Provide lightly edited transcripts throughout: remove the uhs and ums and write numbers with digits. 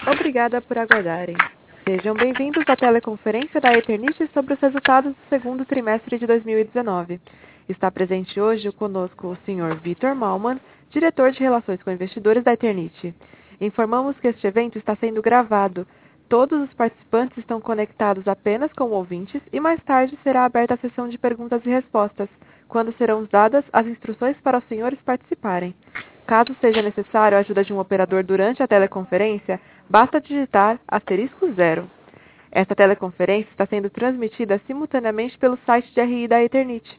Obrigada por aguardarem. Sejam bem-vindos à teleconferência da Eternit sobre os resultados do segundo trimestre de 2019. Está presente hoje conosco o Sr. Vitor Malman, diretor de Relações com Investidores da Eternit. Informamos que este evento está sendo gravado. Todos os participantes estão conectados apenas com ouvintes e mais tarde será aberta a sessão de perguntas e respostas, quando serão dadas as instruções para os senhores participarem. Caso seja necessário a ajuda de um operador durante a teleconferência, basta digitar *0. Esta teleconferência está sendo transmitida simultaneamente pelo site de RI da Eternit,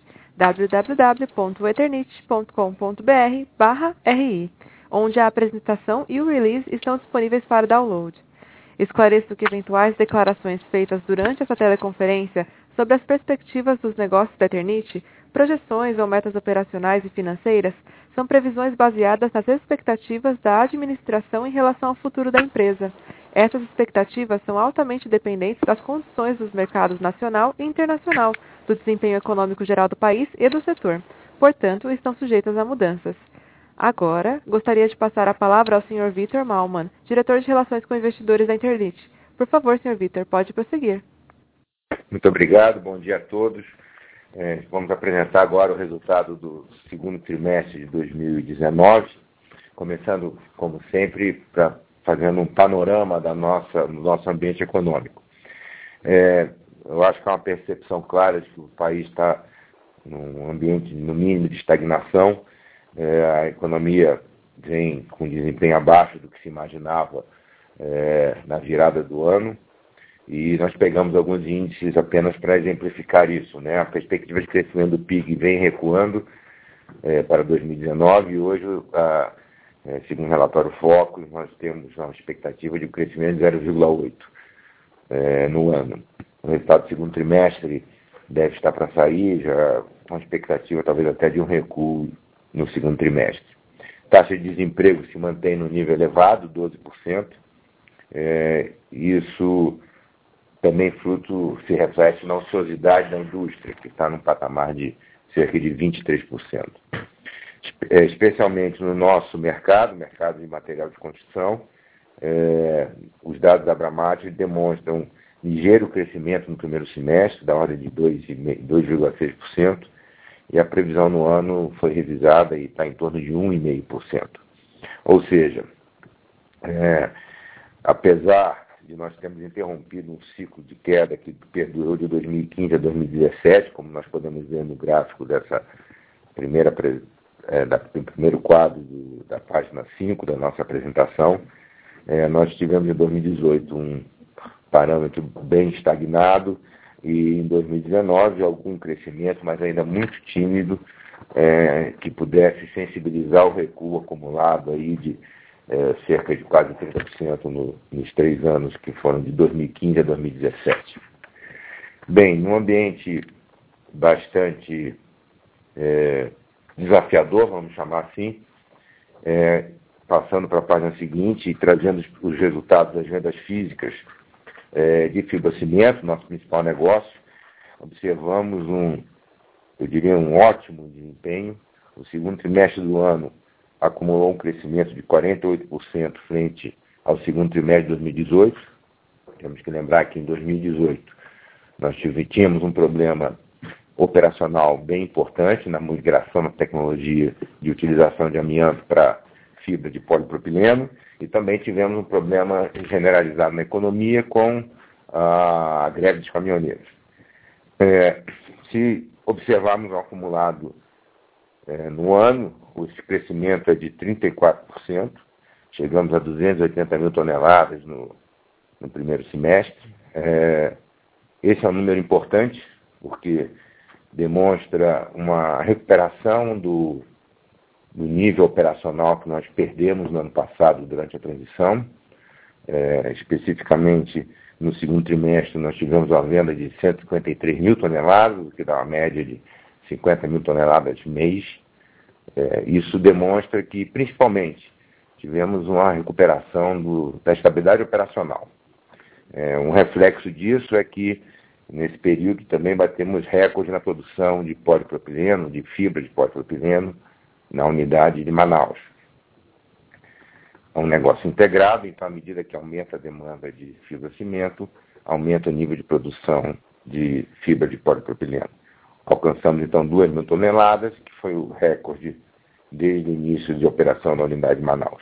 www.eternit.com.br/RI, onde a apresentação e o release estão disponíveis para download. Esclareço que eventuais declarações feitas durante essa teleconferência sobre as perspectivas dos negócios da Eternit, projeções ou metas operacionais e financeiras, são previsões baseadas nas expectativas da administração em relação ao futuro da empresa. Essas expectativas são altamente dependentes das condições dos mercados nacional e internacional, do desempenho econômico geral do país e do setor. Portanto, estão sujeitas a mudanças. Agora, gostaria de passar a palavra ao Sr. Vitor Malman, diretor de Relações com Investidores da Eternit. Por favor, Sr. Vitor, pode prosseguir. Muito obrigado, bom dia a todos. Vamos apresentar agora o resultado do segundo trimestre de 2019, começando, como sempre, fazendo um panorama do nosso ambiente econômico. Eu acho que há uma percepção clara de que o país está num ambiente, no mínimo, de estagnação. A economia vem com desempenho abaixo do que se imaginava na virada do ano. E nós pegamos alguns índices apenas para exemplificar isso, né? A perspectiva de crescimento do PIB vem recuando para 2019 e hoje, segundo o relatório Focus, nós temos uma expectativa de um crescimento de 0,8% no ano. O resultado do segundo trimestre deve estar para sair, já com expectativa talvez até de um recuo no segundo trimestre. Taxa de desemprego se mantém no nível elevado, 12%. Isso também se reflete na ociosidade da indústria, que está num patamar de cerca de 23%. Especialmente no nosso mercado de material de construção, os dados da Abramat demonstram ligeiro crescimento no primeiro semestre, da ordem de 2,6%, e a previsão no ano foi revisada e está em torno de 1,5%. Ou seja, apesar de nós termos interrompido um ciclo de queda que perdurou de 2015 a 2017, como nós podemos ver no gráfico dessa do primeiro quadro da página 5 da nossa apresentação, nós tivemos em 2018 um parâmetro bem estagnado e em 2019 algum crescimento, mas ainda muito tímido, que pudesse sensibilizar o recuo acumulado aí de cerca de quase 30% nos 3 anos que foram de 2015 a 2017. Bem, num ambiente bastante desafiador, vamos chamar assim, passando para a página seguinte e trazendo os resultados das vendas físicas de fibrocimento, nosso principal negócio, observamos um ótimo desempenho. O segundo trimestre do ano acumulou um crescimento de 48% frente ao segundo trimestre de 2018. Temos que lembrar que em 2018 nós tínhamos um problema operacional bem importante na migração da tecnologia de utilização de amianto para fibra de polipropileno e também tivemos um problema generalizado na economia com a greve dos caminhoneiros. Se observarmos o acumulado no ano, esse crescimento é de 34%, chegamos a 280 mil toneladas no primeiro semestre. Esse é um número importante, porque demonstra uma recuperação do nível operacional que nós perdemos no ano passado durante a transição. Especificamente, no segundo trimestre, nós tivemos uma venda de 153 mil toneladas, o que dá uma média de 50 mil toneladas mês. Isso demonstra que, principalmente, tivemos uma recuperação da estabilidade operacional. Um reflexo disso é que, nesse período, também batemos recorde na produção de polipropileno, de fibra de polipropileno, na unidade de Manaus. um negócio integrado, então à medida que aumenta a demanda de fibra-cimento, aumenta o nível de produção de fibra de polipropileno. Alcançamos então 2.000 toneladas, que foi o recorde desde o início de operação da unidade de Manaus.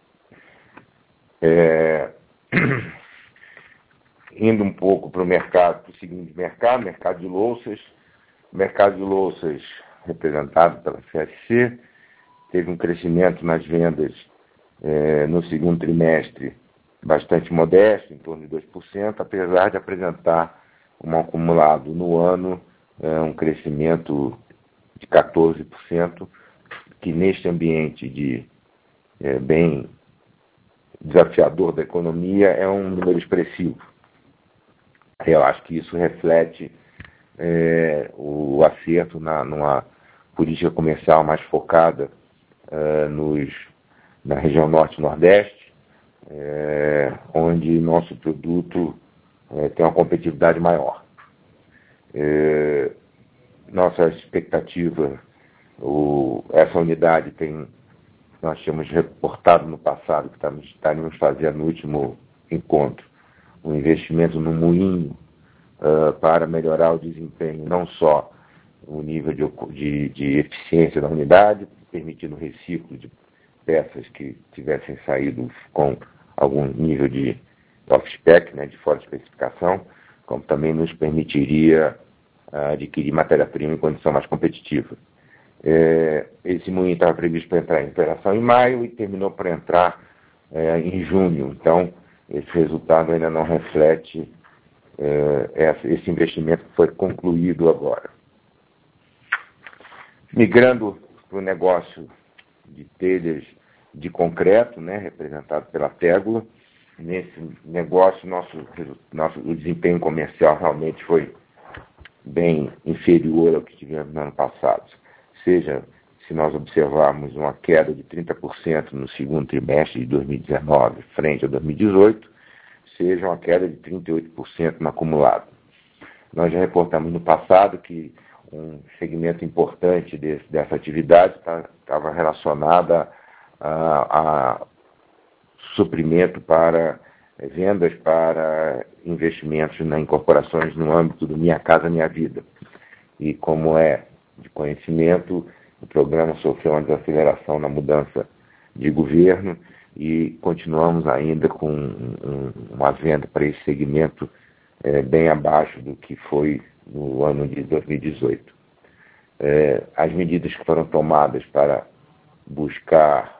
Indo um pouco para o mercado, para o seguinte mercado de louças. O mercado de louças, representado pela CSC, teve um crescimento nas vendas no segundo trimestre bastante modesto, em torno de 2%, apesar de apresentar um acumulado no ano, um crescimento de 14%, que neste ambiente bem desafiador da economia é um número expressivo. Eu acho que isso reflete o acerto numa política comercial mais focada na região norte e nordeste, onde nosso produto tem uma competitividade maior. Nossa expectativa, essa unidade nós tínhamos reportado no passado que estaríamos fazendo no último encontro um investimento no moinho para melhorar o desempenho, não só o nível de eficiência da unidade, permitindo o reciclo de peças que tivessem saído com algum nível de off-spec, de fora de especificação, como também nos permitiria adquirir matéria-prima em condição mais competitiva. Esse moinho estava previsto para entrar em operação em maio e terminou para entrar em junho. Então, esse resultado ainda não reflete esse investimento que foi concluído agora. Migrando para o negócio de telhas de concreto, representado pela Tegula, nesse negócio o desempenho comercial realmente foi bem inferior ao que tivemos no ano passado. Seja, se nós observarmos uma queda de 30% no segundo trimestre de 2019 frente a 2018, seja uma queda de 38% no acumulado. Nós já reportamos no passado que um segmento importante dessa atividade estava relacionada a suprimento para vendas para investimentos em incorporações no âmbito do Minha Casa Minha Vida. E como é de conhecimento, o programa sofreu uma desaceleração na mudança de governo e continuamos ainda com uma venda para esse segmento bem abaixo do que foi no ano de 2018. As medidas que foram tomadas para buscar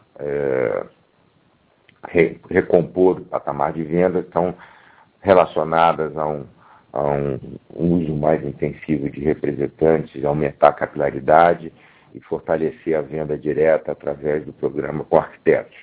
recompor o patamar de venda estão relacionadas a um uso mais intensivo de representantes, aumentar a capilaridade e fortalecer a venda direta através do programa com arquitetos.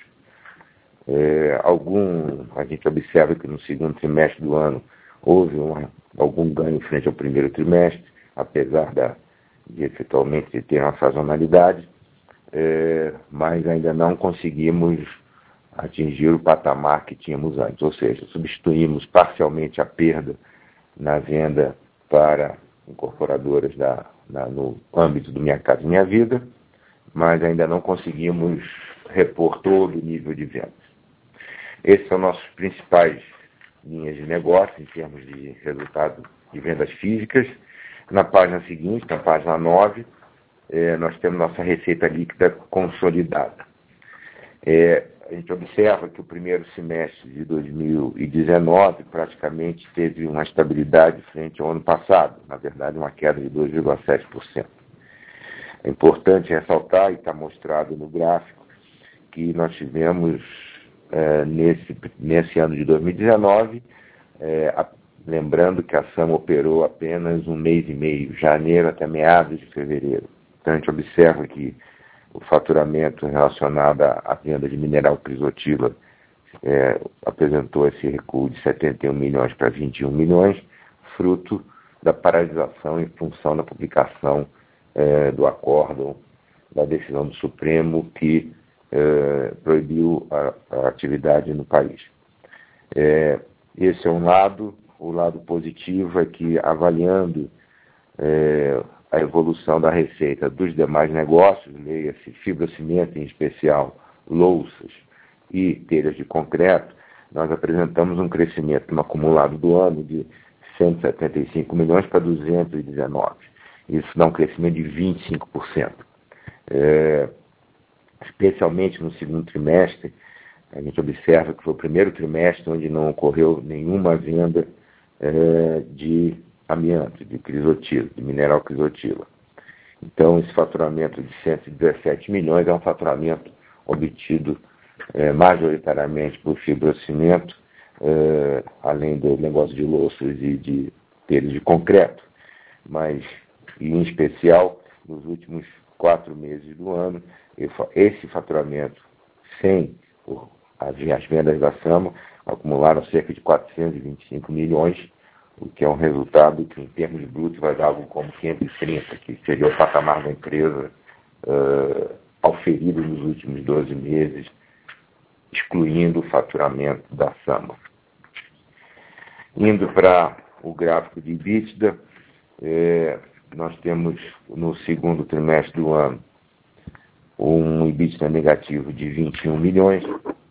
A gente observa que no segundo trimestre do ano houve algum ganho frente ao primeiro trimestre, apesar de efetualmente ter uma sazonalidade, mas ainda não conseguimos atingir o patamar que tínhamos antes, ou seja, substituímos parcialmente a perda na venda para incorporadoras no âmbito do Minha Casa Minha Vida, mas ainda não conseguimos repor todo o nível de vendas. Esses são nossos principais linhas de negócio em termos de resultado de vendas físicas. Na página seguinte, na página 9, nós temos nossa receita líquida consolidada. A gente observa que o primeiro semestre de 2019 praticamente teve uma estabilidade frente ao ano passado, na verdade uma queda de 2,7%. É importante ressaltar, e está mostrado no gráfico, que nós tivemos nesse ano de 2019, lembrando que a SAM operou apenas um mês e meio, janeiro até meados de fevereiro. Então a gente observa que o faturamento relacionado à venda de mineral crisotila apresentou esse recuo de 71 milhões para 21 milhões, fruto da paralisação em função da publicação do acórdão da decisão do Supremo que proibiu a atividade no país. Esse é um lado. O lado positivo é que, avaliando a evolução da receita dos demais negócios, leia-se fibrocimento, em especial louças, e telhas de concreto, nós apresentamos um crescimento no acumulado do ano de 175 milhões para 219. Isso dá um crescimento de 25%. Especialmente no segundo trimestre, a gente observa que foi o primeiro trimestre onde não ocorreu nenhuma venda de amianto, de crisotila, de mineral crisotila. Então, esse faturamento de 117 milhões é um faturamento obtido majoritariamente por fibrocimento, além do negócio de louças e de telhas de concreto, mas, em especial, nos últimos 4 meses do ano, esse faturamento, sem as vendas da Sama, acumularam cerca de 425 milhões, o que é um resultado que, em termos brutos, vai dar algo como 530, que seria o patamar da empresa auferido nos últimos 12 meses, excluindo o faturamento da Sama. Indo para o gráfico de EBITDA, nós temos no segundo trimestre do ano um EBITDA negativo de 21 milhões,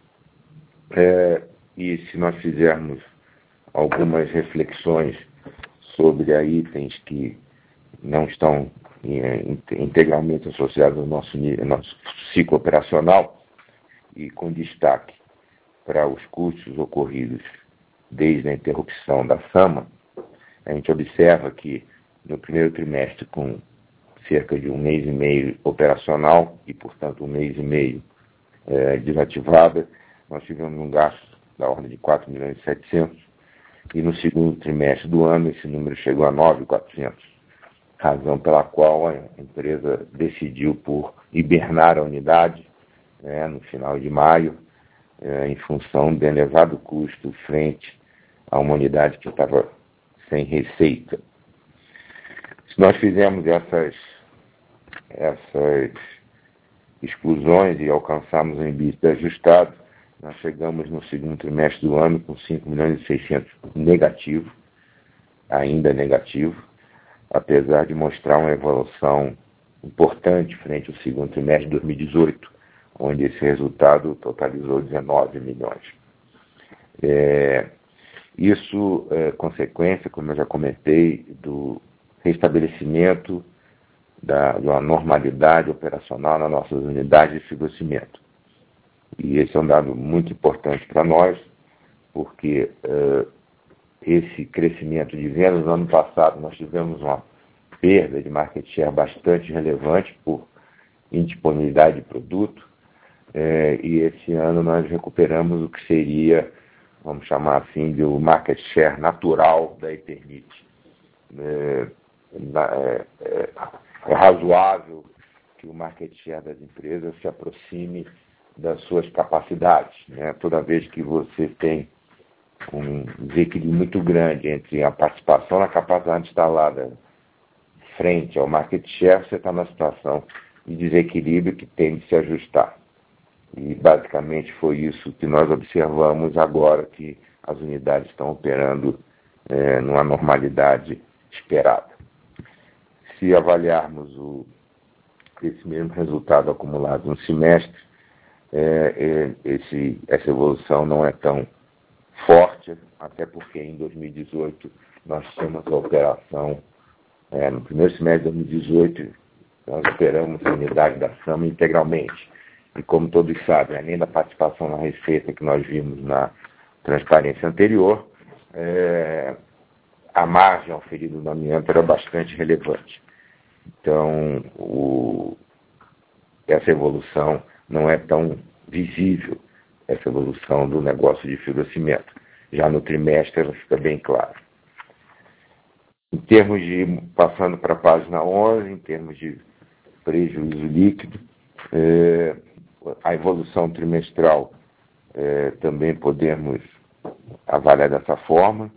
e se nós fizermos algumas reflexões sobre itens que não estão integralmente associados ao nosso ciclo operacional, e com destaque para os custos ocorridos desde a interrupção da Sama, a gente observa que no primeiro trimestre, com cerca de 1 mês e meio operacional e, portanto, 1 mês e meio desativada, nós tivemos um gasto da ordem de 4 milhões e 700, e no segundo trimestre do ano esse número chegou a 9.400, razão pela qual a empresa decidiu por hibernar a unidade no final de maio, em função do elevado custo frente a uma unidade que estava sem receita. Se nós fizermos essas exclusões e alcançarmos um EBITDA ajustado, nós chegamos no segundo trimestre do ano com 5 milhões e 600 negativo, ainda negativo, apesar de mostrar uma evolução importante frente ao segundo trimestre de 2018, onde esse resultado totalizou 19 milhões. Isso é consequência, como eu já comentei, do restabelecimento de uma normalidade operacional nas nossas unidades de fibrocimento. E esse é um dado muito importante para nós, porque esse crescimento de vendas no ano passado nós tivemos uma perda de market share bastante relevante por indisponibilidade de produto, e esse ano nós recuperamos o que seria, vamos chamar assim, de market share natural da Eternit. É razoável que o market share das empresas se aproxime das suas capacidades, né? Toda vez que você tem um desequilíbrio muito grande entre a participação na capacidade instalada frente ao market share, você está numa situação de desequilíbrio que tem de se ajustar. E basicamente foi isso que nós observamos agora, que as unidades estão operando numa normalidade esperada. Se avaliarmos esse mesmo resultado acumulado no semestre, essa evolução não é tão forte, até porque em 2018 nós tínhamos a operação, no primeiro semestre de 2018, nós operamos a unidade da Sama integralmente. E como todos sabem, além da participação na receita que nós vimos na transparência anterior, a margem oferida no amianto era bastante relevante. Então, essa evolução não é tão visível, essa evolução do negócio de fibrocimento. Já no trimestre ela fica bem clara. Em termos de, passando para a página 11, em termos de prejuízo líquido, a evolução trimestral também podemos avaliar dessa forma.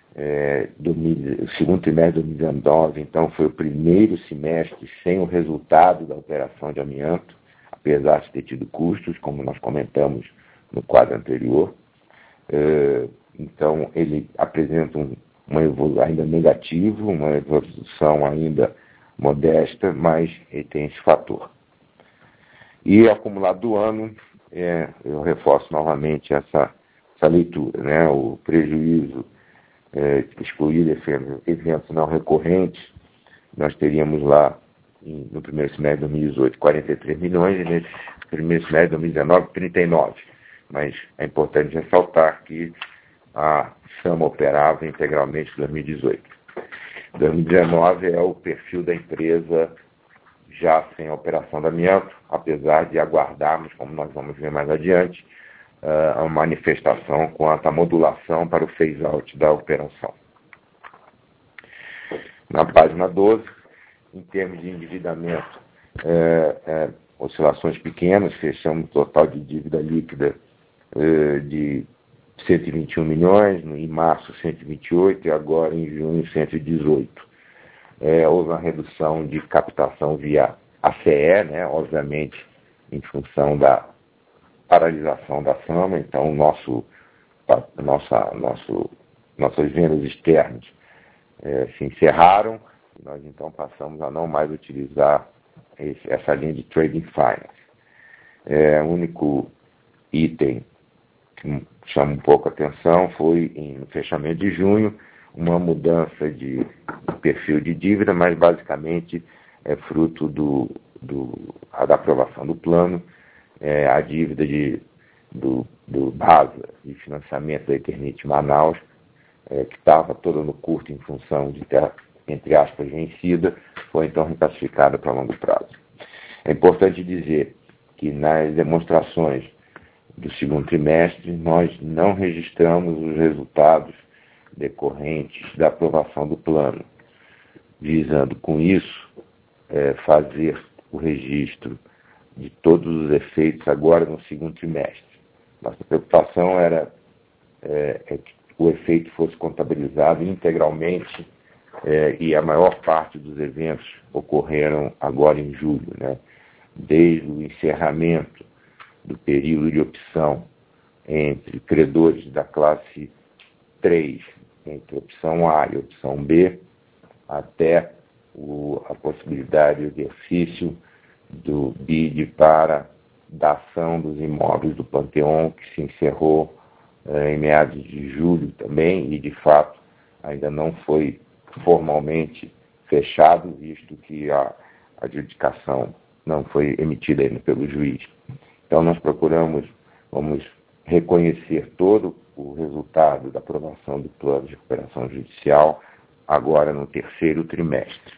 O segundo trimestre de 2019, então, foi o primeiro semestre sem o resultado da operação de amianto, apesar de ter tido custos, como nós comentamos no quadro anterior. Então, ele apresenta uma evolução ainda negativa, uma evolução ainda modesta, mas ele tem esse fator. E acumulado do ano, eu reforço novamente essa leitura, né? O prejuízo excluído eventos não recorrentes, nós teríamos lá no primeiro semestre de 2018 43 milhões e nesse primeiro semestre de 2019 39. Mas é importante ressaltar que a Sama operava integralmente em 2018. 2019 é o perfil da empresa já sem operação da amianto, apesar de aguardarmos, como nós vamos ver mais adiante, a manifestação quanto à modulação para o phase-out da operação. Na página 12, em termos de endividamento, oscilações pequenas, fechamos um total de dívida líquida de 121 milhões, em março 128 e agora em junho 118. Houve uma redução de captação via ACE, né, obviamente em função da paralisação da Sama, então nossas vendas externas se encerraram, e nós então passamos a não mais utilizar essa linha de Trading Finance. O único item que chama um pouco a atenção foi no fechamento de junho, uma mudança de perfil de dívida, mas basicamente é fruto da aprovação do plano, a dívida do BASA de financiamento da Eternit Manaus, que estava toda no curto em função de ter, entre aspas, vencida, foi então reclassificada para longo prazo. É importante dizer que nas demonstrações do segundo trimestre nós não registramos os resultados decorrentes da aprovação do plano, visando com isso fazer o registro de todos os efeitos agora no segundo trimestre. Nossa preocupação era que o efeito fosse contabilizado integralmente e a maior parte dos eventos ocorreram agora em julho, né? Desde o encerramento do período de opção entre credores da classe 3, entre opção A e opção B, até a possibilidade de exercício do BID para da ação dos imóveis do Panteão, que se encerrou em meados de julho também, e de fato ainda não foi formalmente fechado, visto que a adjudicação não foi emitida ainda pelo juiz. Então nós vamos reconhecer todo o resultado da aprovação do plano de recuperação judicial agora no terceiro trimestre.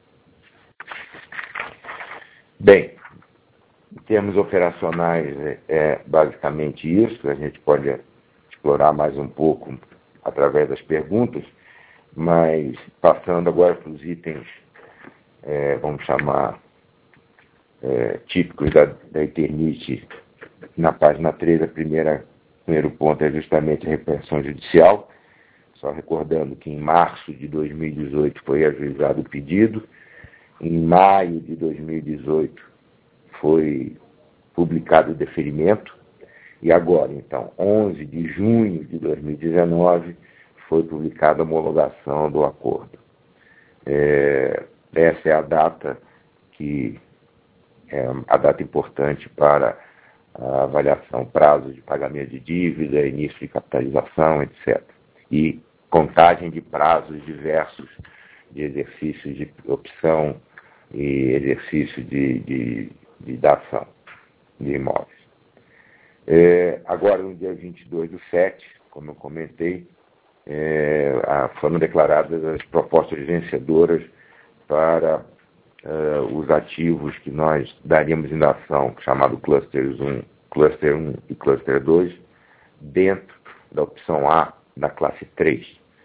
Bem, em termos operacionais é basicamente isso, a gente pode explorar mais um pouco através das perguntas, mas passando agora para os itens, vamos chamar, típicos da Eternit, na página 3, o primeiro ponto é justamente a recuperação judicial, só recordando que em março de 2018 foi ajuizado o pedido, em maio de 2018 foi publicado o deferimento, e agora, então, 11 de junho de 2019, foi publicada a homologação do acordo. Essa é a data que é a data importante para a avaliação, prazo de pagamento de dívida, início de capitalização, etc. E contagem de prazos diversos de exercícios de opção e exercício de dação de imóveis. Agora, no dia 22/7, como eu comentei, foram declaradas as propostas vencedoras para os ativos que nós daríamos em ação, chamado Cluster 1 e Cluster 2, dentro da opção A da classe 3.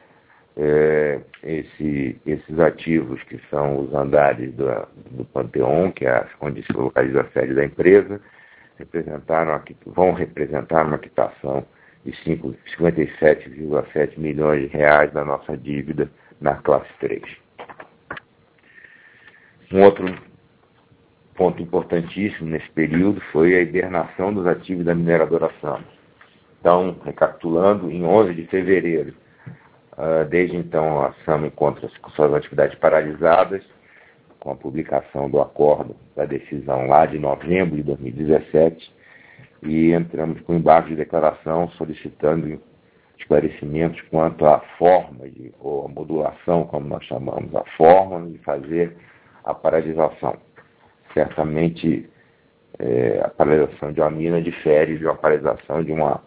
Esses ativos que são os andares do Panteão, que é onde se localiza a sede da empresa, vão representar uma quitação de 57,7 milhões de reais da nossa dívida na classe 3. Um outro ponto importantíssimo nesse período foi a hibernação dos ativos da mineradora Sama. Então, recapitulando, em 11 de fevereiro, desde então a Sama encontra-se com suas atividades paralisadas, com a publicação do acordo da decisão lá de novembro de 2017, e entramos com embargo de declaração solicitando esclarecimentos quanto à forma, ou a modulação, como nós chamamos, a forma de fazer a paralisação. Certamente, a paralisação de uma mina difere de uma paralisação de uma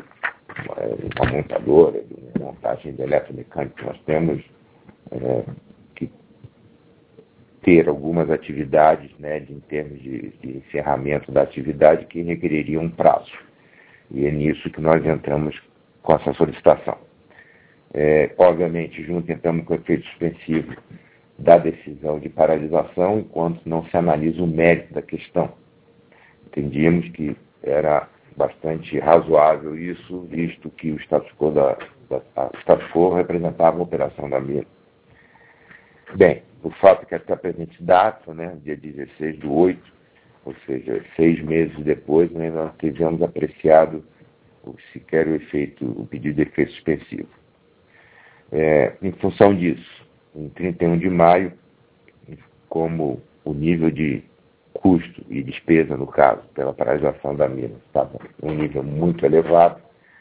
montadora, de uma montagem de eletromecânica. Nós temos que ter algumas atividades, né, em termos de encerramento da atividade, que requereriam um prazo. E é nisso que nós entramos com essa solicitação. Obviamente, junto entramos com o efeito suspensivo da decisão de paralisação, enquanto não se analisa o mérito da questão. Entendíamos que era bastante razoável isso, visto que o status quo representava a operação da mina. Bem, o fato é que até a presente data, né, dia 16/8, ou seja, 6 meses depois, né, nós tivemos apreciado sequer o pedido de efeito suspensivo. Em função disso, em 31 de maio, como o nível de custo e despesa, no caso, pela paralisação da mina, estava em um nível muito elevado,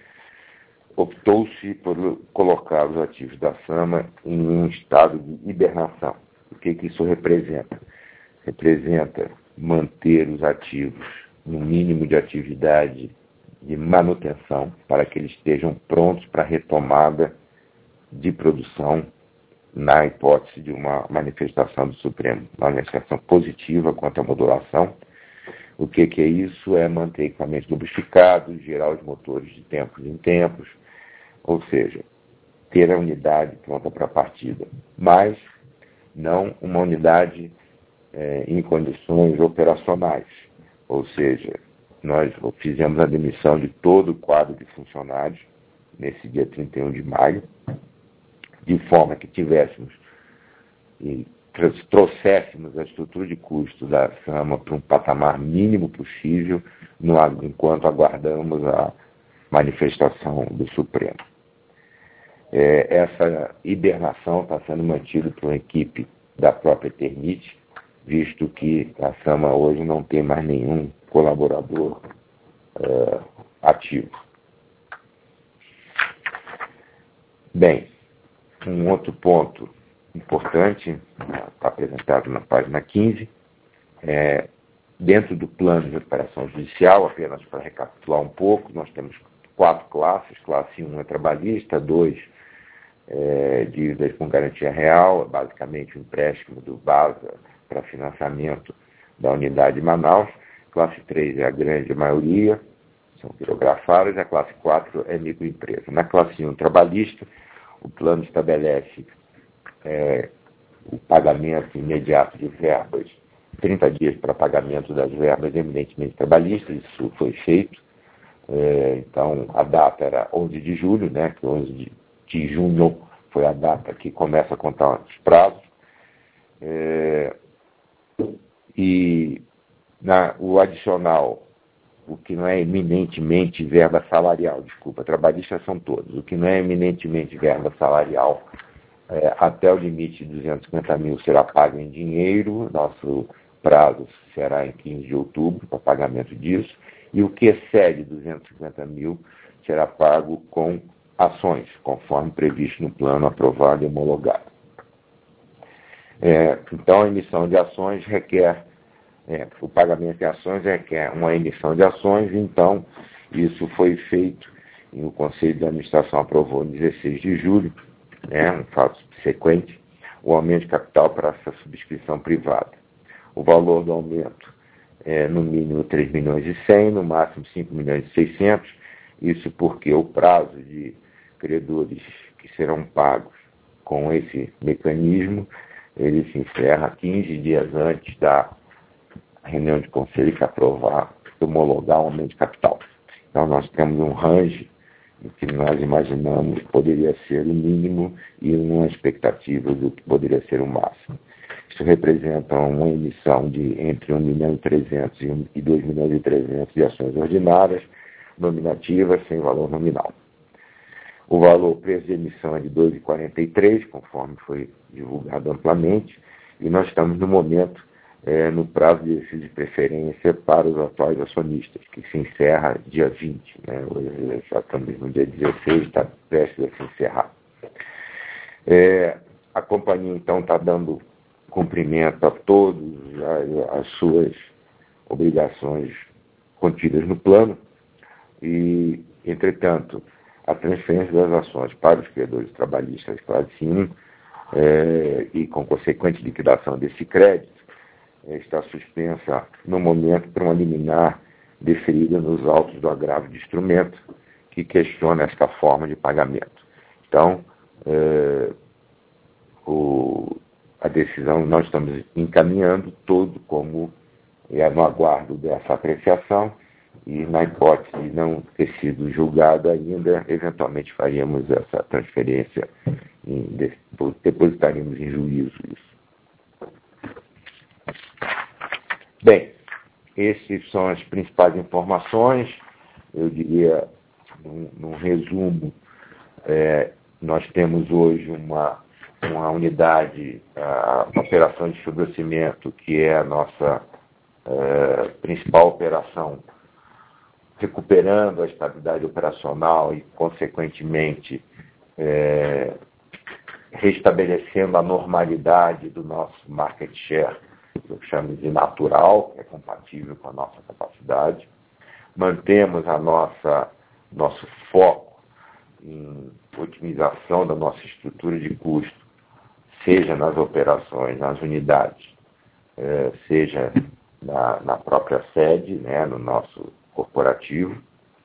optou-se por colocar os ativos da SAMA em um estado de hibernação. O que isso representa? Representa manter os ativos no mínimo de atividade de manutenção para que eles estejam prontos para a retomada de produção na hipótese de uma manifestação do Supremo, uma manifestação positiva quanto à modulação. O que é isso? É manter equipamentos lubrificados, gerar os motores de tempos em tempos, ou seja, ter a unidade pronta para a partida, mas não uma unidade em condições operacionais. Ou seja, nós fizemos a demissão de todo o quadro de funcionários nesse dia 31 de maio, de forma que tivéssemos e trouxéssemos a estrutura de custo da SAMA para um patamar mínimo possível, enquanto aguardamos a manifestação do Supremo. Essa hibernação está sendo mantida por uma equipe da própria Eternit, visto que a SAMA hoje não tem mais nenhum colaborador ativo. Bem, um outro ponto importante, está apresentado na página 15, dentro do plano de operação judicial, apenas para recapitular um pouco, nós temos 4 classes. Classe 1 é trabalhista, 2 dívidas com garantia real, basicamente o empréstimo do BASA para financiamento da unidade de Manaus. Classe 3 é a grande maioria, são quirografadas, e a classe 4 é microempresa. Na classe 1 trabalhista, o plano estabelece o pagamento imediato de verbas, 30 dias para pagamento das verbas eminentemente trabalhistas. Isso foi feito. Então, a data era 11 de julho, né, que 11 de junho foi a data que começa a contar os prazos. O adicional, o que não é eminentemente verba salarial, trabalhistas são todos, o que não é eminentemente verba salarial, até o limite de 250 mil será pago em dinheiro. Nosso prazo será em 15 de outubro para pagamento disso, e o que excede 250 mil será pago com ações, conforme previsto no plano aprovado e homologado. Então, a emissão de ações requer, o pagamento de ações requer uma emissão de ações. Então, isso foi feito, e o Conselho de Administração aprovou em 16 de julho, um fato subsequente, o aumento de capital para essa subscrição privada. O valor do aumento é, no mínimo, 3 milhões e 100, no máximo 5 milhões e 600, isso porque o prazo de credores que serão pagos com esse mecanismo, ele se encerra 15 dias antes da reunião de conselho que aprovar, homologar o aumento de capital. Então, nós temos um range que nós imaginamos que poderia ser o mínimo e uma expectativa do que poderia ser o máximo. Isso representa uma emissão de entre 1 milhão e 300 e 2 milhões e 300 de ações ordinárias, nominativas, sem valor nominal. O valor preço de emissão é de 2,43, conforme foi divulgado amplamente, e nós estamos no momento no prazo de exercício de preferência para os atuais acionistas, que se encerra dia 20. Né? Hoje já estamos no dia 16, está prestes a se encerrar. A companhia, então, está dando cumprimento a todas as suas obrigações contidas no plano e, entretanto, a transferência das ações para os credores trabalhistas classe 1 e com consequente liquidação desse crédito está suspensa no momento para uma liminar deferida nos autos do agravo de instrumento que questiona esta forma de pagamento. Então, a decisão nós estamos encaminhando todo como no aguardo dessa apreciação e na hipótese de não ter sido julgado ainda, eventualmente faríamos essa transferência, depositaríamos em juízo isso. Bem, essas são as principais informações. Eu diria, num resumo, nós temos hoje uma unidade, a operação de fibrocimento, que é a nossa principal operação, recuperando a estabilidade operacional e, consequentemente, restabelecendo a normalidade do nosso market share, que eu chamo de natural, que é compatível com a nossa capacidade. Mantemos nosso foco em otimização da nossa estrutura de custo, seja nas operações, nas unidades, seja na própria sede, né, no nosso corporativo.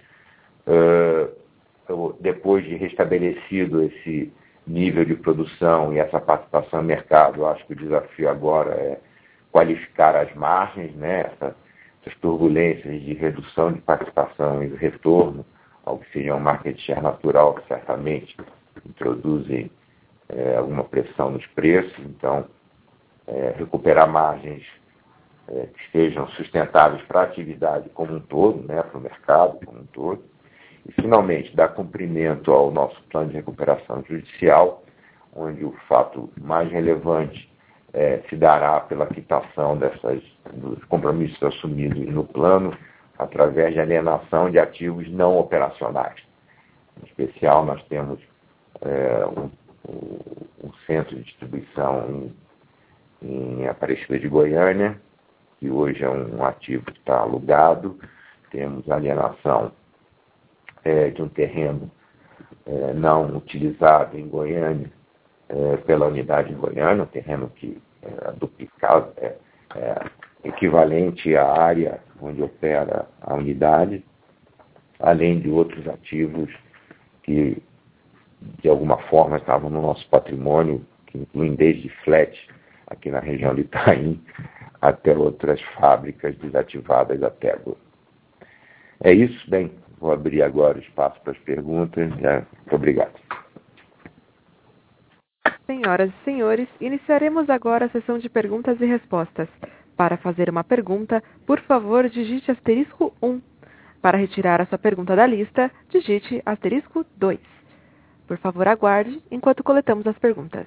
Depois de restabelecido esse nível de produção e essa participação no mercado, eu acho que o desafio agora é qualificar as margens, né, essas turbulências de redução de participação e retorno ao que seria um market share natural, que certamente introduzem alguma pressão nos preços. Então, recuperar margens que sejam sustentáveis para a atividade como um todo, né, para o mercado como um todo. E, finalmente, dar cumprimento ao nosso plano de recuperação judicial, onde o fato mais relevante se dará pela quitação dos compromissos assumidos no plano, através de alienação de ativos não operacionais. Em especial, nós temos um centro de distribuição em Aparecida de Goiânia, que hoje é um ativo que está alugado. Temos alienação de um terreno não utilizado em Goiânia pela unidade em Goiânia, um terreno que é duplicado, equivalente à área onde opera a unidade, além de outros ativos que, de alguma forma, estavam no nosso patrimônio, que incluem desde flat, aqui na região de Itaim, até outras fábricas desativadas até agora. É isso, bem, vou abrir agora o espaço para as perguntas. Muito obrigado. Senhoras e senhores, iniciaremos agora a sessão de perguntas e respostas. Para fazer uma pergunta, por favor, digite *1. Para retirar a sua pergunta da lista, digite *2. Por favor, aguarde enquanto coletamos as perguntas.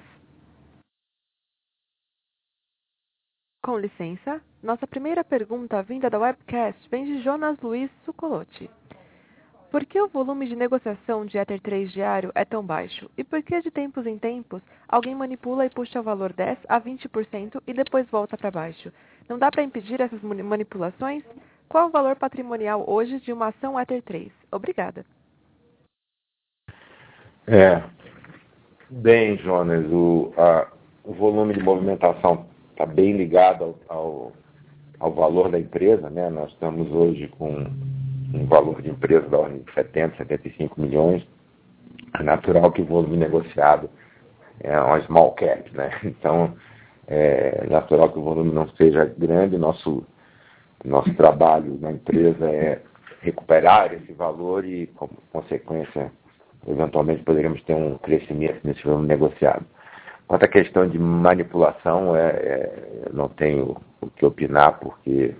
Com licença, nossa primeira pergunta vinda da webcast vem de Jonas Luiz Sucolotti. Por que o volume de negociação de Ether 3 diário é tão baixo? E por que, de tempos em tempos, alguém manipula e puxa o valor 10% a 20% e depois volta para baixo? Não dá para impedir essas manipulações? Qual o valor patrimonial hoje de uma ação Ether 3? Obrigada. Bem, Jonas, o volume de movimentação está bem ligado ao valor da empresa, né? Nós estamos hoje com um valor de empresa da ordem de 70, 75 milhões. É natural que o volume negociado é uma small cap, né? Então, é natural que o volume não seja grande. Nosso trabalho na empresa é recuperar esse valor e, como consequência, eventualmente poderíamos ter um crescimento nesse volume negociado. Quanto à questão de manipulação, eu não tenho o que opinar, porque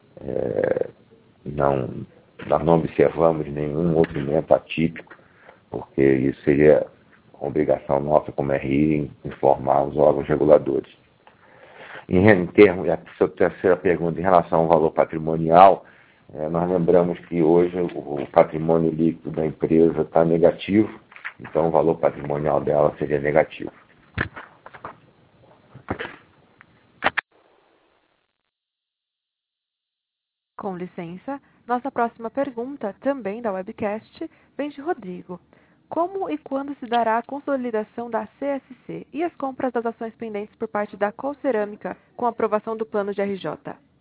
nós não observamos nenhum movimento atípico, porque isso seria uma obrigação nossa como RI informar os órgãos reguladores. Em termos, a sua terceira pergunta, em relação ao valor patrimonial, nós lembramos que hoje o patrimônio líquido da empresa está negativo, então o valor patrimonial dela seria negativo. Com licença, nossa próxima pergunta, também da webcast, vem de Rodrigo. Como e quando se dará a consolidação da CSC e as compras das ações pendentes por parte da Colcerâmica com a aprovação do plano de RJ?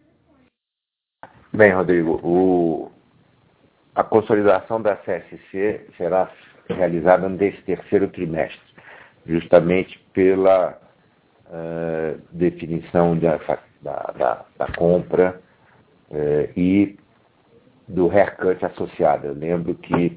Bem, Rodrigo, a consolidação da CSC será realizada nesse terceiro trimestre, justamente pela definição da compra e do haircut associado. Eu lembro que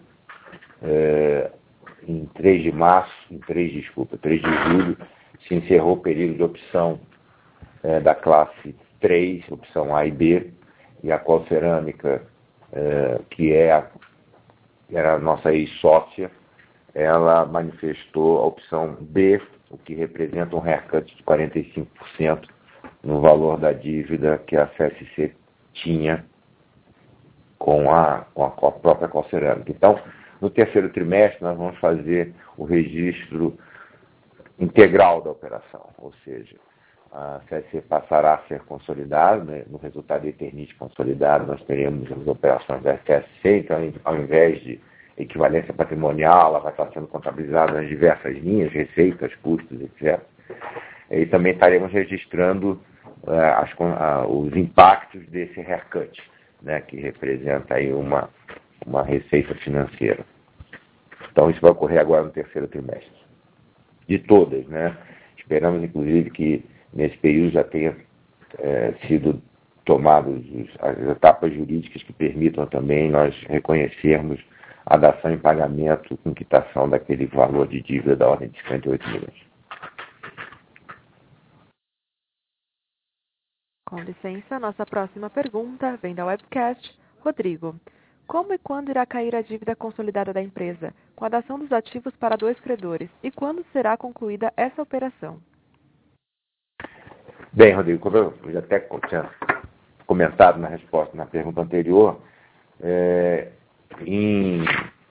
em 3 de julho, se encerrou o período de opção da classe 3, opção A e B, e a Colcerâmica, que era a nossa ex-sócia, ela manifestou a opção B, o que representa um haircut de 45% no valor da dívida que a CSC tinha com a própria Colcerâmica. Então, no terceiro trimestre, nós vamos fazer o registro integral da operação, ou seja, a CSC passará a ser consolidada, né? No resultado do Eternit consolidado, nós teremos as operações da CSC, então, ao invés de equivalência patrimonial, ela vai estar sendo contabilizada nas diversas linhas, receitas, custos, etc. E também estaremos registrando os impactos desse haircut, né, que representa aí uma receita financeira. Então, isso vai ocorrer agora no terceiro trimestre. De todas, né? Esperamos, inclusive, que nesse período já tenha sido tomadas as etapas jurídicas que permitam também nós reconhecermos a dação em pagamento com quitação daquele valor de dívida da ordem de 58 milhões. Com licença, nossa próxima pergunta vem da webcast. Rodrigo, como e quando irá cair a dívida consolidada da empresa, com a dação dos ativos para 2 credores, e quando será concluída essa operação? Bem, Rodrigo, como eu já até tinha comentado na resposta na pergunta anterior, em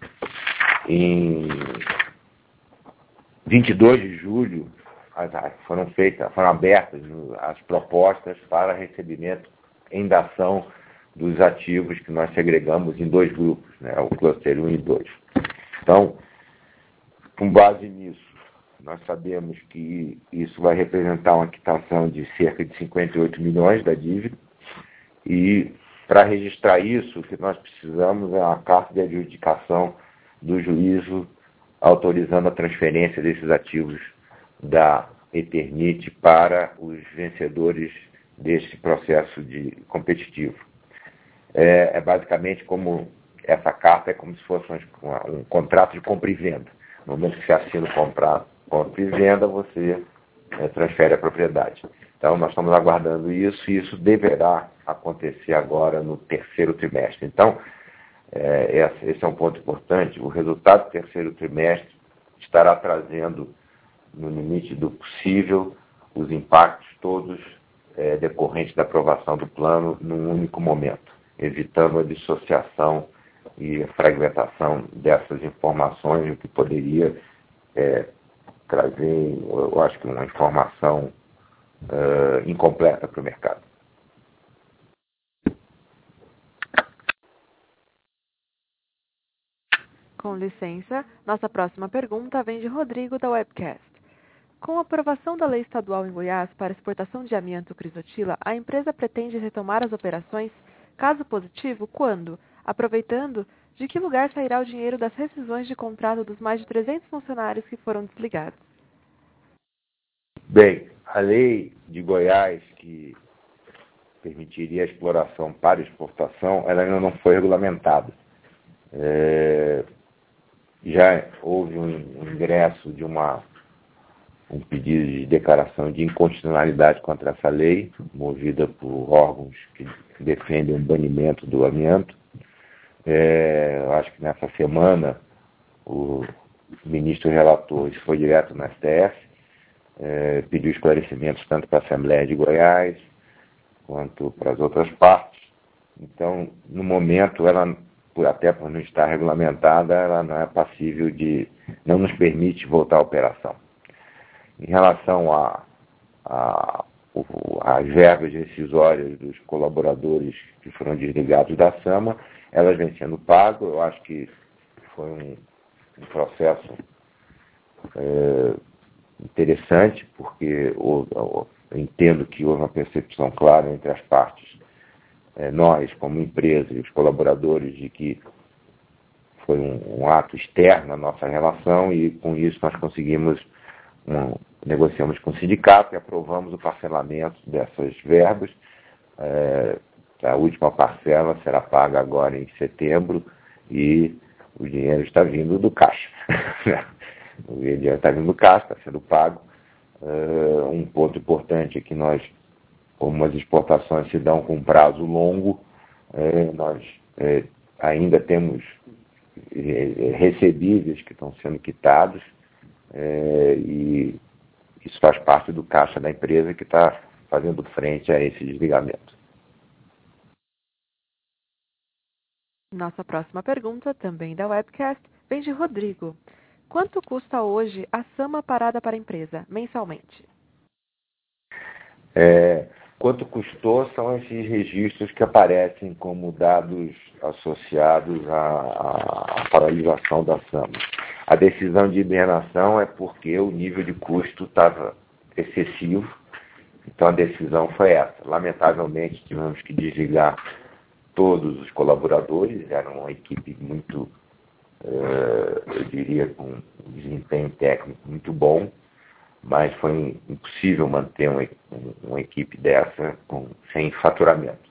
22 de julho foram abertas as propostas para recebimento em dação dos ativos que nós segregamos em 2 grupos, né, o cluster 1 e 2. Então, com base nisso, nós sabemos que isso vai representar uma quitação de cerca de 58 milhões da dívida, e para registrar isso, o que nós precisamos é uma carta de adjudicação do juízo autorizando a transferência desses ativos da Eternit para os vencedores desse processo competitivo. Basicamente como essa carta é como se fosse um contrato de compra e venda. No momento que você assina o contrato de compra e venda, você transfere a propriedade. Então, nós estamos aguardando isso, e isso deverá acontecer agora no terceiro trimestre. Então, esse é um ponto importante. O resultado do terceiro trimestre estará trazendo, no limite do possível, os impactos todos decorrentes da aprovação do plano num único momento, evitando a dissociação e a fragmentação dessas informações, o que poderia trazer, eu acho que uma informação incompleta para o mercado. Com licença, nossa próxima pergunta vem de Rodrigo, da webcast. Com a aprovação da lei estadual em Goiás para exportação de amianto crisotila, a empresa pretende retomar as operações? Caso positivo, quando? Aproveitando, de que lugar sairá o dinheiro das rescisões de contrato dos mais de 300 funcionários que foram desligados? Bem, a lei de Goiás, que permitiria a exploração para exportação, ela ainda não foi regulamentada. Já houve um ingresso de um pedido de declaração de inconstitucionalidade contra essa lei, movida por órgãos que defendem o banimento do amianto. Eu acho que nessa semana o ministro relator, isso foi direto no STF, pediu esclarecimentos tanto para a Assembleia de Goiás quanto para as outras partes. Então, no momento, ela, até por não estar regulamentada, ela não é passível não nos permite voltar à operação. Em relação às verbas rescisórias dos colaboradores que foram desligados da SAMA, elas vêm sendo pagas. Eu acho que foi um processo interessante, porque eu entendo que houve uma percepção clara entre as partes, nós como empresa e os colaboradores, de que foi um ato externo à nossa relação, e com isso nós negociamos com o sindicato e aprovamos o parcelamento dessas verbas. A última parcela será paga agora em setembro e o dinheiro está vindo do caixa. O dinheiro está vindo do caixa, está sendo pago. Um ponto importante é que nós, como as exportações se dão com prazo longo, nós ainda temos recebíveis que estão sendo quitados, e isso faz parte do caixa da empresa que está fazendo frente a esse desligamento. Nossa próxima pergunta, também da webcast, vem de Rodrigo. Quanto custa hoje a SAMA parada para a empresa, mensalmente? Quanto custou são esses registros que aparecem como dados associados à paralisação da SAMA. A decisão de hibernação é porque o nível de custo estava excessivo, então a decisão foi essa. Lamentavelmente, tivemos que desligar todos os colaboradores, era uma equipe muito, eu diria, com um desempenho técnico muito bom, mas foi impossível manter uma equipe dessa sem faturamento.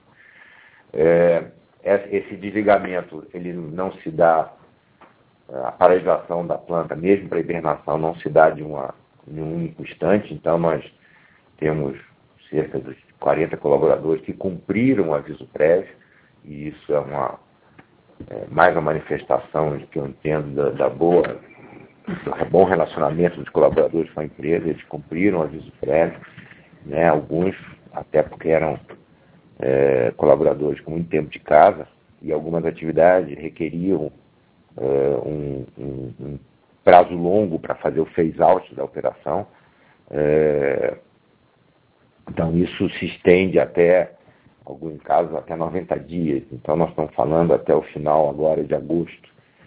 Esse desligamento, ele não se dá, a paralisação da planta, mesmo para a hibernação, não se dá de um único instante. Então nós temos cerca de 40 colaboradores que cumpriram o aviso prévio, e isso é mais uma manifestação de que eu entendo do bom relacionamento dos colaboradores com a empresa. Eles cumpriram o aviso prévio, né? Alguns até porque eram colaboradores com muito tempo de casa, e algumas atividades requeriam um prazo longo para fazer o phase-out da operação. Então isso se estende até, em alguns casos, até 90 dias. Então nós estamos falando até o final agora de agosto.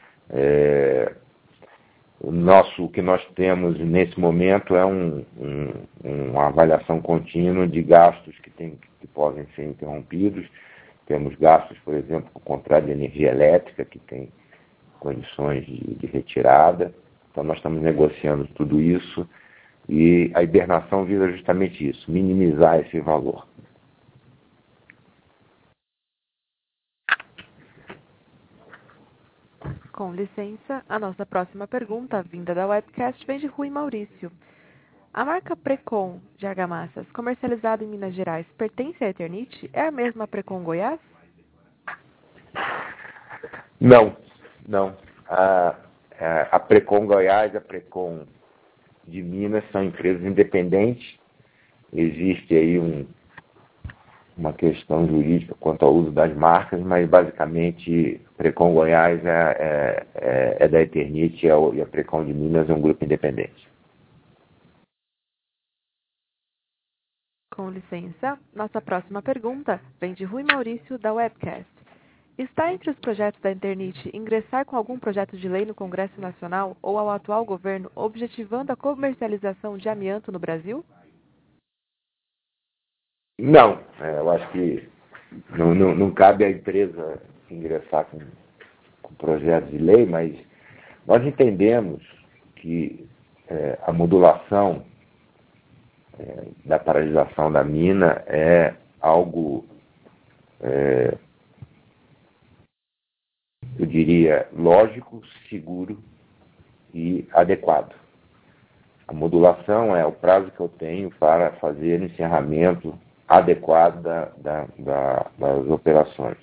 O que nós temos nesse momento é uma avaliação contínua de gastos que podem ser interrompidos. Temos gastos, por exemplo, com o contrato de energia elétrica, que tem condições de retirada. Então nós estamos negociando tudo isso, e a hibernação visa justamente isso, minimizar esse valor. Com licença, a nossa próxima pergunta, vinda da webcast, vem de Rui Maurício. A marca Precon de argamassas, comercializada em Minas Gerais, pertence à Eternit? É a mesma Precon Goiás? Não. A Precon Goiás e a Precon de Minas são empresas independentes. Existe aí uma questão jurídica quanto ao uso das marcas, mas basicamente Precon Goiás é da Eternit, e a Precon de Minas é um grupo independente. Com licença, nossa próxima pergunta vem de Rui Maurício, da webcast. Está entre os projetos da Eternit ingressar com algum projeto de lei no Congresso Nacional ou ao atual governo objetivando a comercialização de amianto no Brasil? Não, eu acho que não cabe à empresa ingressar com projetos de lei, mas nós entendemos que a modulação da paralisação da mina é algo, eu diria, lógico, seguro e adequado. A modulação é o prazo que eu tenho para fazer o encerramento adequado das operações.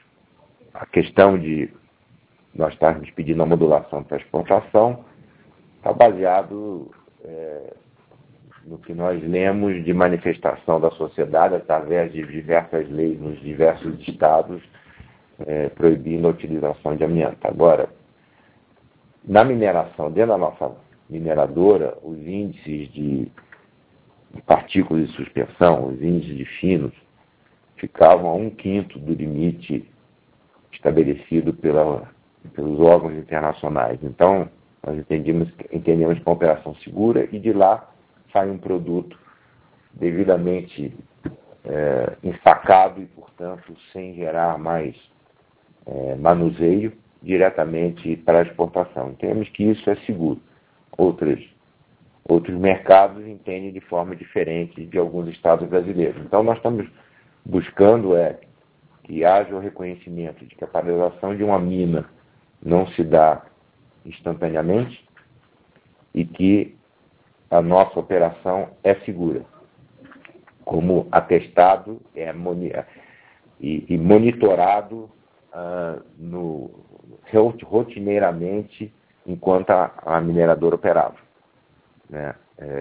A questão de nós estarmos pedindo a modulação para exportação está baseado no que nós lemos de manifestação da sociedade através de diversas leis nos diversos estados proibindo a utilização de amianto. Agora, na mineração, dentro da nossa mineradora, os índices de partículas de suspensão, os índices de finos, ficavam a 1/5 do limite estabelecido pelos órgãos internacionais. Então, nós entendemos que é uma operação segura e de lá sai um produto devidamente ensacado e, portanto, sem gerar mais manuseio diretamente para a exportação. Entendemos que isso é seguro. Outros mercados entendem de forma diferente de alguns estados brasileiros. Então, nós estamos buscando que haja o reconhecimento de que a paralisação de uma mina não se dá instantaneamente e que a nossa operação é segura, como atestado e monitorado rotineiramente enquanto a mineradora operava. Né?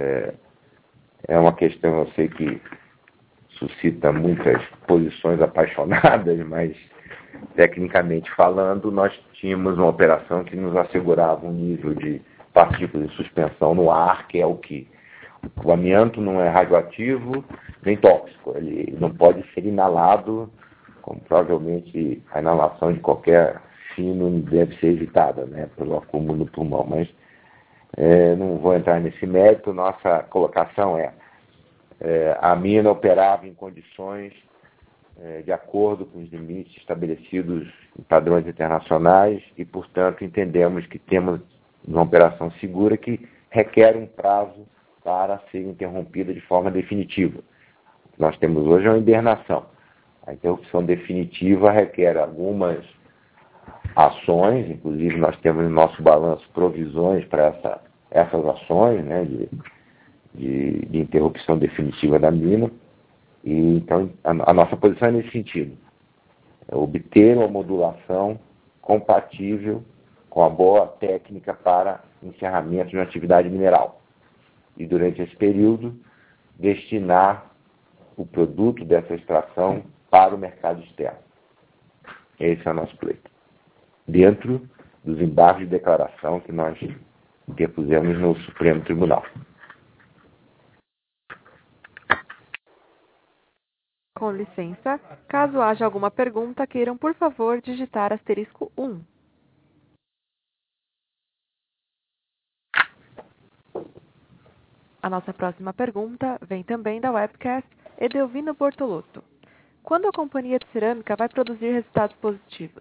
É uma questão, eu sei que suscita muitas posições apaixonadas, mas tecnicamente falando, nós tínhamos uma operação que nos assegurava um nível de partículas de suspensão no ar, que é o amianto não é radioativo nem tóxico, ele não pode ser inalado, como provavelmente a inalação de qualquer fino deve ser evitada, né, pelo acúmulo no pulmão, mas não vou entrar nesse mérito. Nossa colocação a mina operava em condições de acordo com os limites estabelecidos em padrões internacionais e, portanto, entendemos que temos uma operação segura que requer um prazo para ser interrompida de forma definitiva. O que nós temos hoje é uma hibernação. A interrupção definitiva requer algumas ações, inclusive nós temos no nosso balanço provisões para essas ações, né, de interrupção definitiva da mina. E, então, a nossa posição é nesse sentido. É obter uma modulação compatível com a boa técnica para encerramento de uma atividade mineral. E, durante esse período, destinar o produto dessa extração para o mercado externo. Esse é o nosso pleito. Dentro dos embargos de declaração que nós interpusemos no Supremo Tribunal. Com licença, caso haja alguma pergunta, queiram, por favor, digitar *1. A nossa próxima pergunta vem também da webcast Edelvino Bortolotto. Quando a companhia de cerâmica vai produzir resultados positivos?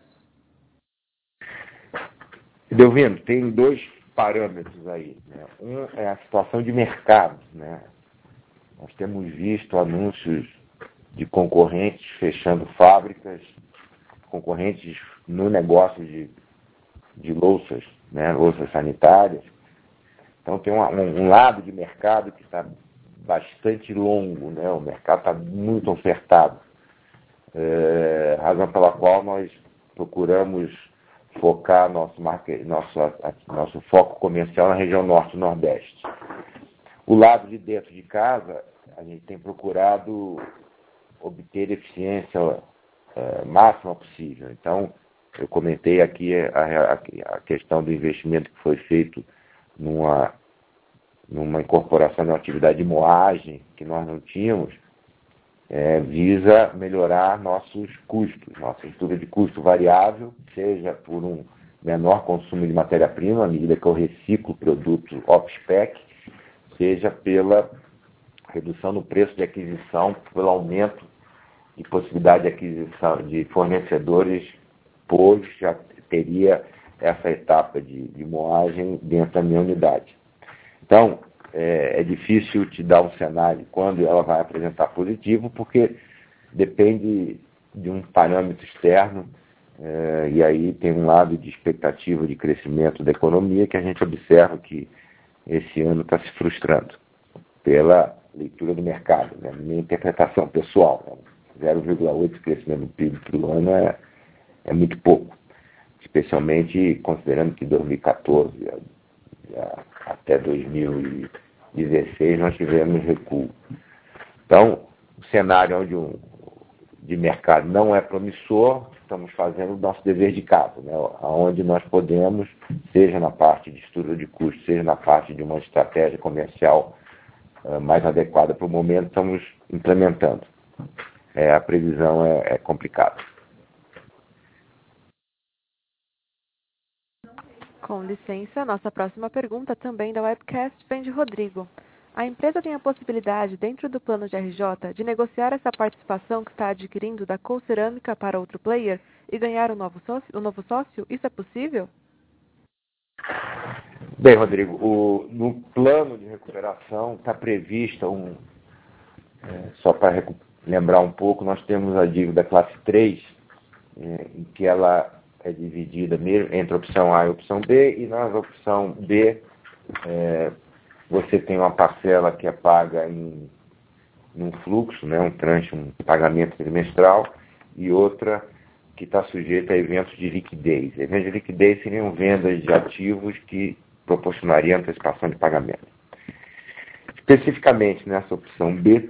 Edelvino, tem 2 parâmetros aí. Né? Um é a situação de mercado. Né? Nós temos visto anúncios de concorrentes fechando fábricas, concorrentes no negócio de louças, né, louças sanitárias. Então tem um lado de mercado que está bastante longo, né, o mercado está muito ofertado, razão pela qual nós procuramos focar nosso foco comercial na região norte e nordeste. O lado de dentro de casa, a gente tem procurado obter eficiência máxima possível. Então, eu comentei aqui a questão do investimento que foi feito numa incorporação de uma atividade de moagem que nós não tínhamos, visa melhorar nossos custos, nossa estrutura de custo variável, seja por um menor consumo de matéria-prima, à medida que eu reciclo o produto off-spec, seja pela redução no preço de aquisição, pelo aumento de possibilidade de aquisição de fornecedores, pois já teria essa etapa de moagem dentro da minha unidade. Então, é difícil te dar um cenário quando ela vai apresentar positivo, porque depende de um parâmetro externo, e aí tem um lado de expectativa de crescimento da economia que a gente observa que esse ano está se frustrando pela leitura do mercado, né? Minha interpretação pessoal, né? 0,8% de crescimento do PIB pelo ano é muito pouco, especialmente considerando que 2014, a até 2016 nós tivemos recuo. Então, o cenário de mercado não é promissor, estamos fazendo o nosso dever de casa, né? Onde nós podemos, seja na parte de estrutura de custo, seja na parte de uma estratégia comercial mais adequada para o momento, estamos implementando. A previsão é complicada. Com licença, nossa próxima pergunta, também da webcast, vem de Rodrigo. A empresa tem a possibilidade, dentro do plano de RJ, de negociar essa participação que está adquirindo da Col Cerâmica para outro player e ganhar um novo sócio? Isso é possível? Bem, Rodrigo, no plano de recuperação está prevista só para lembrar um pouco, nós temos a dívida classe 3, em que ela é dividida entre a opção A e a opção B, e na opção B você tem uma parcela que é paga em um fluxo, né, um tranche, um pagamento trimestral, e outra que está sujeita a eventos de liquidez. Eventos de liquidez seriam vendas de ativos que proporcionariam antecipação de pagamento. Especificamente nessa opção B,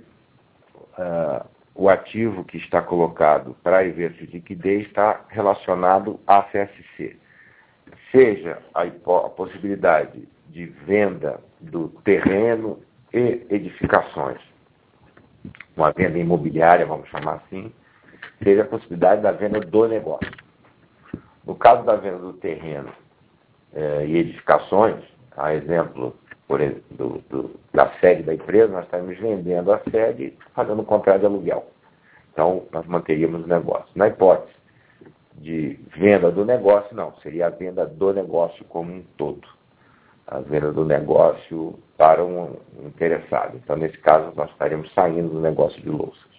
o ativo que está colocado para eventos de liquidez está relacionado à CSC. Seja a possibilidade de venda do terreno e edificações, uma venda imobiliária, vamos chamar assim, seja a possibilidade da venda do negócio. No caso da venda do terreno e edificações, a exemplo, por exemplo, da sede da empresa, nós estamos vendendo a sede e fazendo um contrato de aluguel. Então, nós manteríamos o negócio. Na hipótese de venda do negócio, não, seria a venda do negócio como um todo. A venda do negócio para um interessado. Então, nesse caso, nós estaremos saindo do negócio de louças.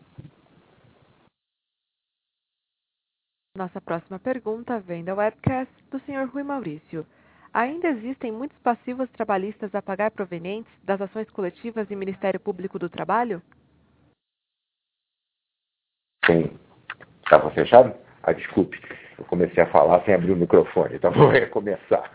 Nossa próxima pergunta vem da webcast do Sr. Rui Maurício. Ainda existem muitos passivos trabalhistas a pagar provenientes das ações coletivas e Ministério Público do Trabalho? Sim. Estava fechado? Desculpe. Eu comecei a falar sem abrir o microfone, então vou recomeçar.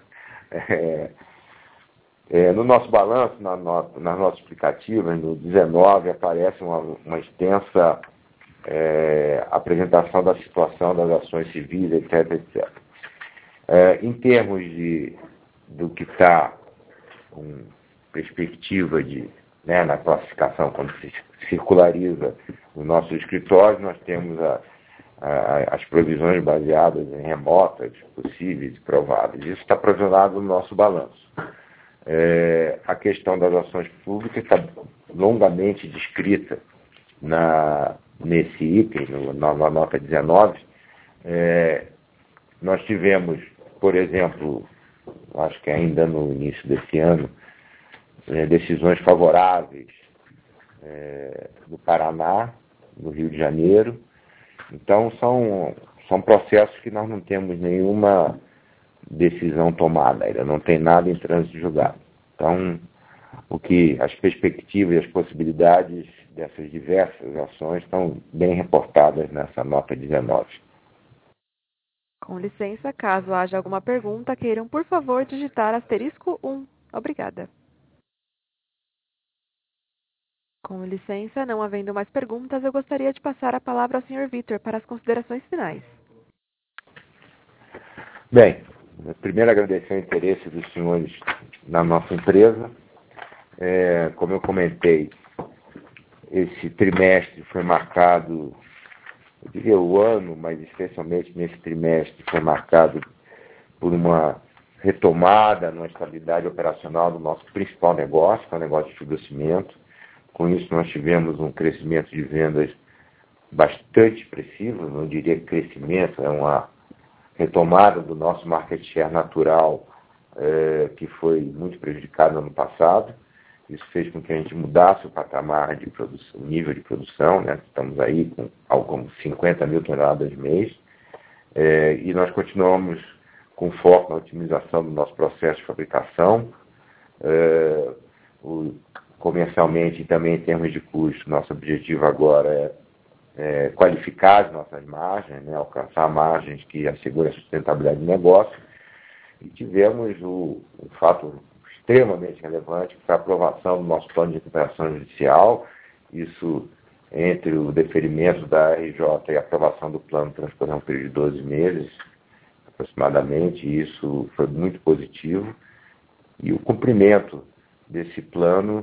No nosso balanço, nas nossas explicativas, no 19, aparece uma extensa apresentação da situação das ações civis, etc, etc. Em termos do que está com perspectiva na classificação, quando se circulariza o nosso escritório, nós temos as provisões baseadas em remotas, possíveis e prováveis. Isso está provisionado no nosso balanço. A questão das ações públicas está longamente descrita nesse item, na nota 19. Nós tivemos, por exemplo, acho que ainda no início desse ano, decisões favoráveis no Paraná, no Rio de Janeiro. Então, são processos que nós não temos nenhuma decisão tomada, ainda não tem nada em trânsito julgado. Então, as perspectivas e as possibilidades dessas diversas ações estão bem reportadas nessa nota 19. Com licença, caso haja alguma pergunta, queiram, por favor, digitar *1. Obrigada. Com licença, não havendo mais perguntas, eu gostaria de passar a palavra ao Sr. Vitor para as considerações finais. Bem, primeiro agradecer o interesse dos senhores na nossa empresa. Como eu comentei, esse trimestre foi marcado, eu diria o ano, mas especialmente nesse trimestre foi marcado por uma retomada na estabilidade operacional do nosso principal negócio, que é o negócio de fibrocimento. Com isso, nós tivemos um crescimento de vendas bastante expressivo, não diria que crescimento, é uma retomada do nosso market share natural, que foi muito prejudicado no ano passado. Isso fez com que a gente mudasse o patamar de produção, o nível de produção, né? Estamos aí com algo como 50 mil toneladas mês, e nós continuamos com foco na otimização do nosso processo de fabricação, comercialmente e também em termos de custo. Nosso objetivo agora é qualificar as nossas margens, né? Alcançar margens que assegurem a sustentabilidade do negócio. E tivemos um fato extremamente relevante para a aprovação do nosso plano de recuperação judicial. Isso, entre o deferimento da RJ e a aprovação do plano, transcorreu um período de 12 meses, aproximadamente, e isso foi muito positivo. E o cumprimento desse plano,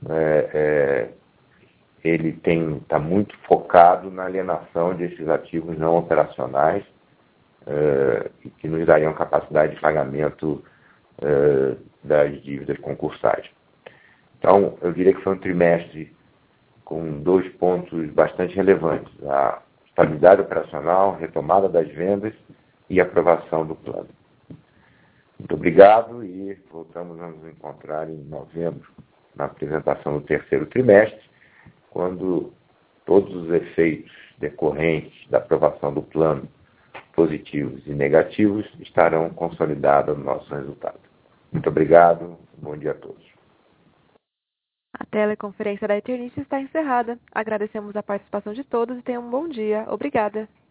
ele está muito focado na alienação desses ativos não operacionais, que nos dariam capacidade de pagamento das dívidas concursais. Então, eu diria que foi um trimestre com 2 pontos bastante relevantes: a estabilidade operacional, retomada das vendas e aprovação do plano. Muito obrigado e voltamos a nos encontrar em novembro, na apresentação do terceiro trimestre, quando todos os efeitos decorrentes da aprovação do plano, positivos e negativos, estarão consolidados no nosso resultado. Muito obrigado, bom dia a todos. A teleconferência da Eternit está encerrada. Agradecemos a participação de todos e tenham um bom dia. Obrigada.